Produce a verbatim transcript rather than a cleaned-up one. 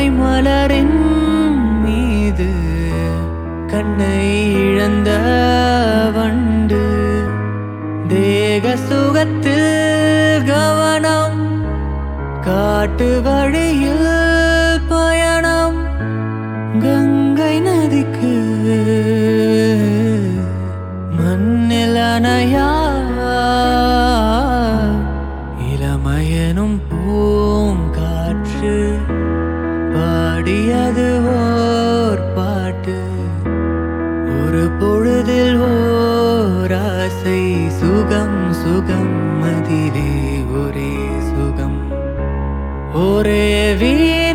மலரின் மீது கண்ணை இழந்த வண்டு தேக சுகத்தில் கவனம் காட்டு வழியில் பயணம் கங்கை நதிக்கு மண்ணில் அணையா இளமையனும் பூங்காற்று பாடியது ஓர் பாட்டு ஒரு பொழுதில் ஓர் ஆசை சுகம் சுகம் அதிலே ஒரே சுகம் ஒரே வீ